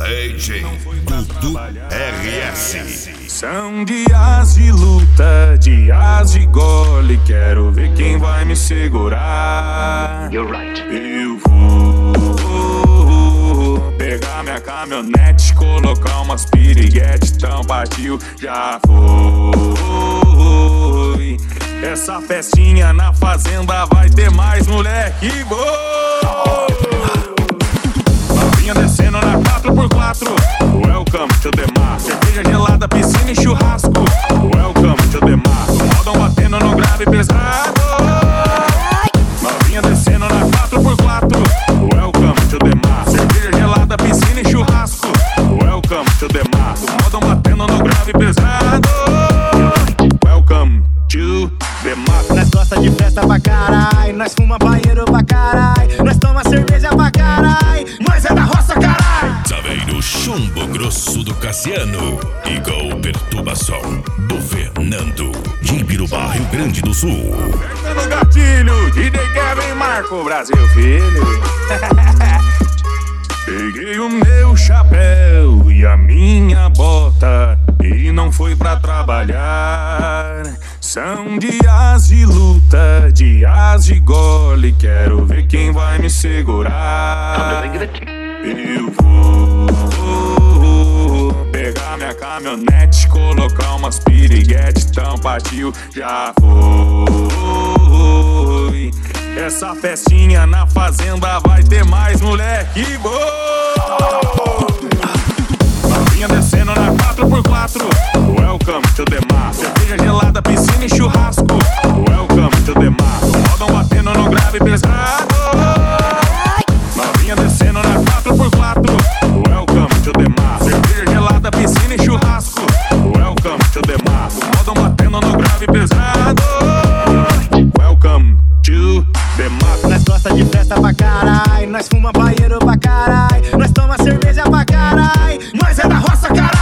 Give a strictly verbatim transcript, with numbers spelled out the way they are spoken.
D J Dudu R S. São dias de luta, dias de gole. Quero ver quem vai me segurar. You're right. Eu vou pegar minha caminhonete, colocar umas piriguete, então partiu, já foi. Essa festinha na fazenda vai ter mais moleque bom. Novinha descendo na quatro por quatro. Welcome to the mar. Cerveja gelada, piscina e churrasco. Welcome to the mar. Modão batendo no grave pesado. Novinha descendo na quatro por quatro. Welcome to the mar. Cerveja gelada, piscina e churrasco. Welcome to the mar. Modão batendo no grave pesado. Welcome to the mar. Nós gosta de festa pra carai, nós fuma banheiro pra carai, nós toma cerveja pra carai, nós é da roça carai. Saveiro Chumbo Grosso do Cassiano e com perturbação do Fernando de Ibirubá, Rio Grande do Sul. Aperta no gatilho, D J Kevin Marco, Brasil filho. Peguei o meu chapéu e a minha bota e não fui pra trabalhar. São dias de luta, dias de gole. Quero ver quem vai me segurar. Eu vou pegar minha caminhonete, colocar umas piriguete, então partiu, já foi. Essa festinha na fazenda vai ter mais moleque bom. Novinha descendo na quatro por quatro. Welcome to the mar. Cerveja gelada, piscina e churrasco. Welcome to the mar. Modão batendo no grave pesado. Novinha descendo na quatro por quatro. Welcome to the mar. Cerveja gelada, piscina e churrasco. Welcome to the mar. Modão batendo no grave pesado. Welcome to the mar. Nós gosta de festa pra carai, nós fuma banheiro pra carai, nós toma cerveja pra carai, nós é da roça carai.